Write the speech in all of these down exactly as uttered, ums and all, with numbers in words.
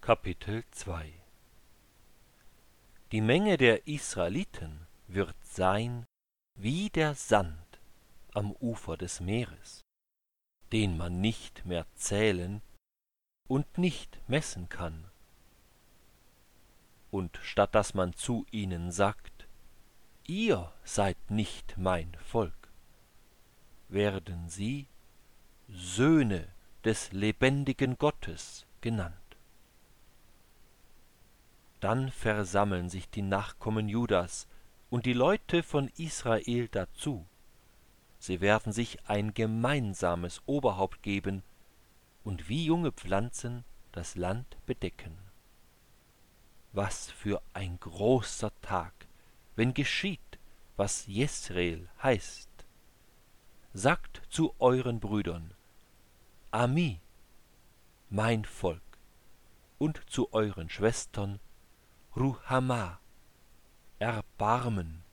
Kapitel zwei. Die Menge der Israeliten wird sein wie der Sand am Ufer des Meeres, den man nicht mehr zählen und nicht messen kann. Und statt dass man zu ihnen sagt, ihr seid nicht mein Volk, werden sie Söhne des lebendigen Gottes genannt. Dann versammeln sich die Nachkommen Judas und die Leute von Israel dazu. Sie werden sich ein gemeinsames Oberhaupt geben und wie junge Pflanzen das Land bedecken. Was für ein großer Tag, wenn geschieht, was Jesreel heißt. Sagt zu euren Brüdern, Ami, mein Volk, und zu euren Schwestern, Ruhama, Erbarmen.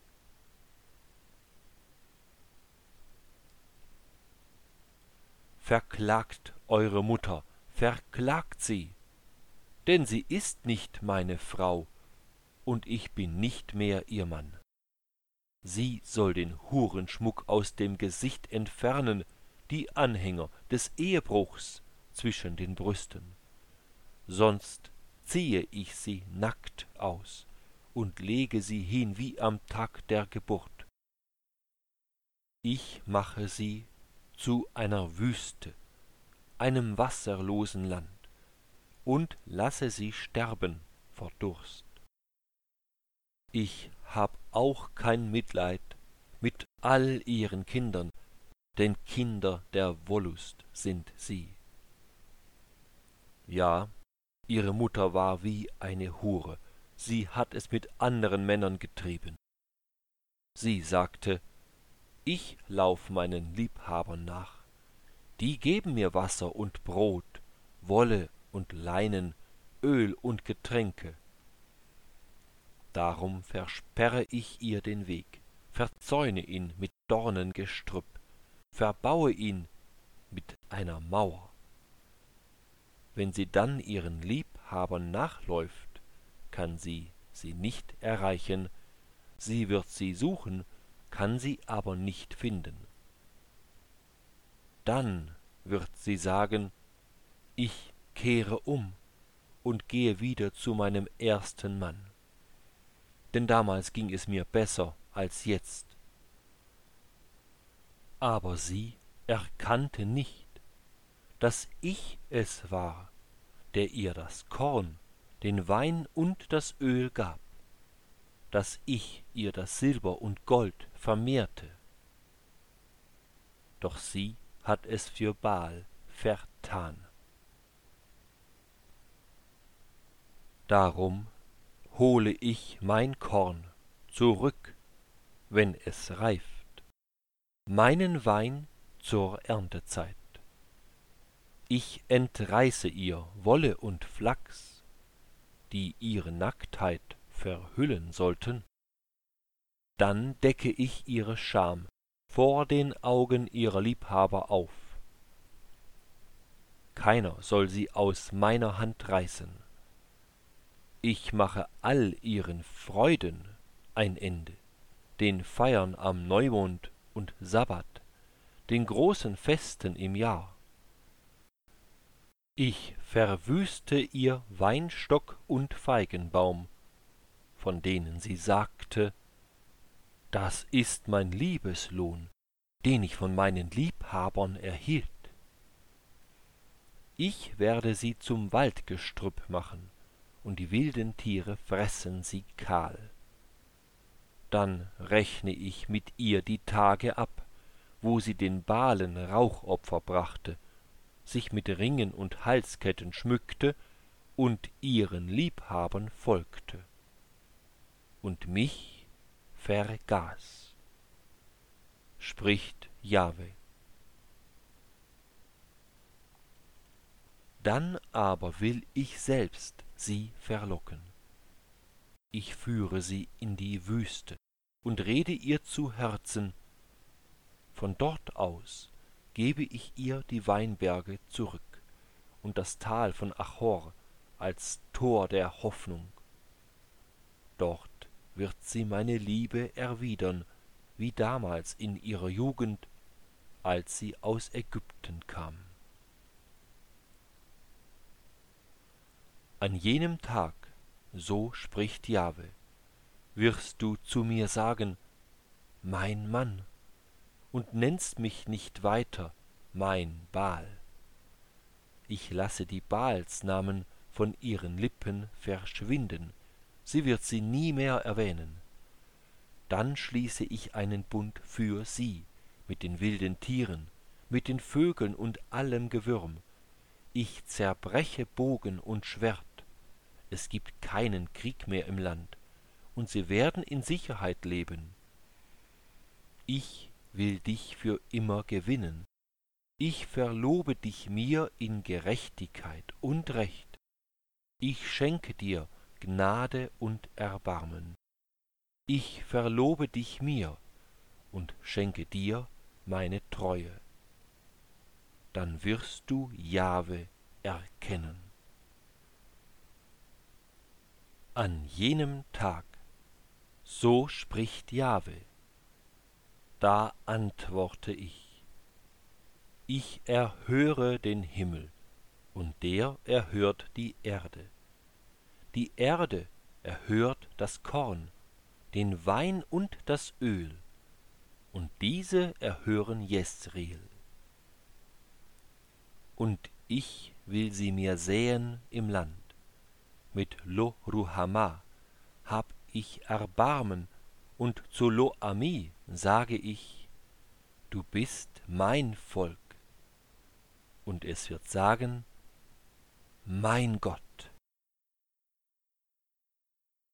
Verklagt eure Mutter, verklagt sie, denn sie ist nicht meine Frau, und ich bin nicht mehr ihr Mann. Sie soll den Hurenschmuck aus dem Gesicht entfernen, die Anhänger des Ehebruchs zwischen den Brüsten. Sonst ziehe ich sie nackt aus und lege sie hin wie am Tag der Geburt. Ich mache sie zu einer Wüste, einem wasserlosen Land, und lasse sie sterben vor Durst. Ich hab auch kein Mitleid mit all ihren Kindern, denn Kinder der Wollust sind sie. Ja, ihre Mutter war wie eine Hure, sie hat es mit anderen Männern getrieben. Sie sagte, ich lauf meinen Liebhabern nach, die geben mir Wasser und Brot, Wolle und Leinen, Öl und Getränke. Darum versperre ich ihr den Weg, verzäune ihn mit Dornengestrüpp, verbaue ihn mit einer Mauer. Wenn sie dann ihren Liebhabern nachläuft, kann sie sie nicht erreichen, sie wird sie suchen, kann sie aber nicht finden. Dann wird sie sagen, ich kehre um und gehe wieder zu meinem ersten Mann. Denn damals ging es mir besser als jetzt. Aber sie erkannte nicht, dass ich es war, der ihr das Korn, den Wein und das Öl gab, dass ich ihr das Silber und Gold vermehrte. Doch sie hat es für Baal vertan. Darum hole ich mein Korn zurück, wenn es reift, meinen Wein zur Erntezeit. Ich entreiße ihr Wolle und Flachs, die ihre Nacktheit verhüllen sollten. Dann decke ich ihre Scham vor den Augen ihrer Liebhaber auf. Keiner soll sie aus meiner Hand reißen. Ich mache all ihren Freuden ein Ende, den Feiern am Neumond und Sabbat, den großen Festen im Jahr. Ich verwüste ihr Weinstock und Feigenbaum, von denen sie sagte, das ist mein Liebeslohn, den ich von meinen Liebhabern erhielt. Ich werde sie zum Waldgestrüpp machen, und die wilden Tiere fressen sie kahl. Dann rechne ich mit ihr die Tage ab, wo sie den Baalen Rauchopfer brachte, sich mit Ringen und Halsketten schmückte und ihren Liebhabern folgte und mich vergaß, spricht Jahwe. Dann aber will ich selbst sie verlocken. Ich führe sie in die Wüste und rede ihr zu Herzen. Von dort aus gebe ich ihr die Weinberge zurück und das Tal von Achor als Tor der Hoffnung. Dort wird sie meine Liebe erwidern, wie damals in ihrer Jugend, als sie aus Ägypten kam. An jenem Tag, so spricht Jahwe, wirst du zu mir sagen, mein Mann, und nennst mich nicht weiter mein Baal. Ich lasse die Baalsnamen von ihren Lippen verschwinden, sie wird sie nie mehr erwähnen. Dann schließe ich einen Bund für sie mit den wilden Tieren, mit den Vögeln und allem Gewürm. Ich zerbreche Bogen und Schwert. Es gibt keinen Krieg mehr im Land, und sie werden in Sicherheit leben. Ich will dich für immer gewinnen. Ich verlobe dich mir in Gerechtigkeit und Recht. Ich schenke dir Gnade und Erbarmen. Ich verlobe dich mir und schenke dir meine Treue. Dann wirst du Jahwe erkennen. An jenem Tag, so spricht Jahwe, da antworte ich. Ich erhöre den Himmel, und der erhört die Erde. Die Erde erhört das Korn, den Wein und das Öl, und diese erhören Jesreel. Und ich will sie mir säen im Land. Mit Lo-Ruhamah hab ich Erbarmen, und zu Lo-Ami sage ich, du bist mein Volk. Und es wird sagen, mein Gott.